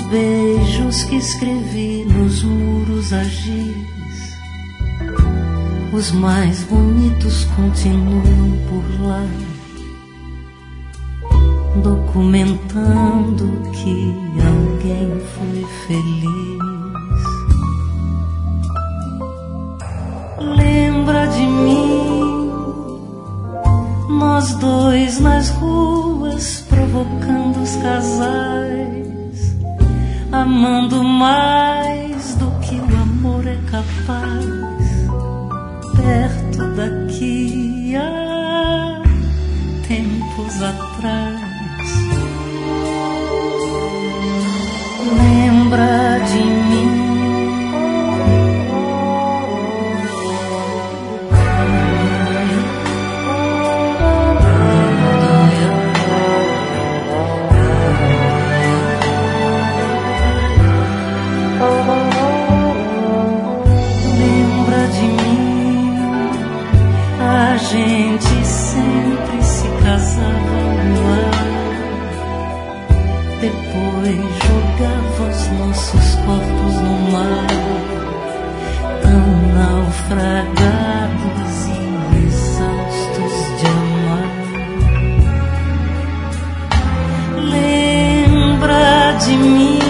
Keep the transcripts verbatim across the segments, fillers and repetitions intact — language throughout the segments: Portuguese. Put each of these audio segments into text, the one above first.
beijos que escrevi nos muros a giz, os mais bonitos continuam por lá, documentando que alguém foi feliz. Lembra de mim, nós dois nas ruas, provocando os casais, amando mais do que o amor é capaz, perto daqui há tempos atrás. Lembra de mim, lembra de mim, a gente sempre se casava no ar, depois jogava os nossos corpos no mar, tão naufragados e exaustos de amar. Lembra de mim,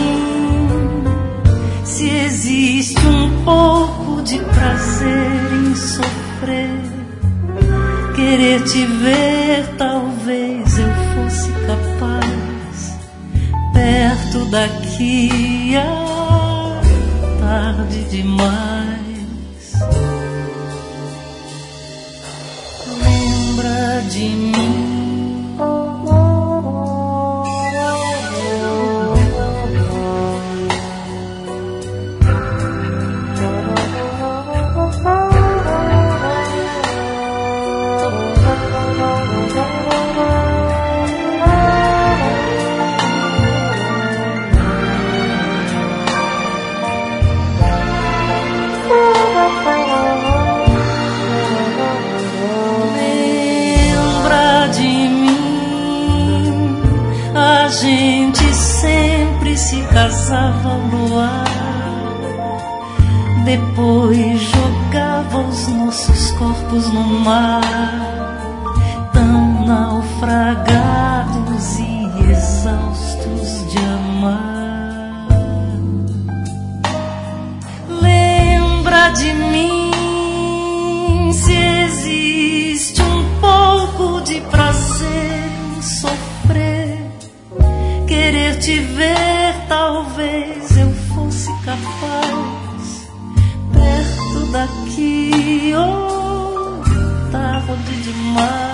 se existe um pouco de prazer em sofrer, querer te ver, talvez eu fosse capaz, perto daqui à tarde demais. Lembra de mim, a gente sempre se casava no ar, depois jogava os nossos corpos no mar, tão naufragados e exaustos de amar. Lembra de mim, se existe um pouco de prazer em sofrer, querer te ver, talvez eu fosse capaz, perto daqui, oh, tarde demais.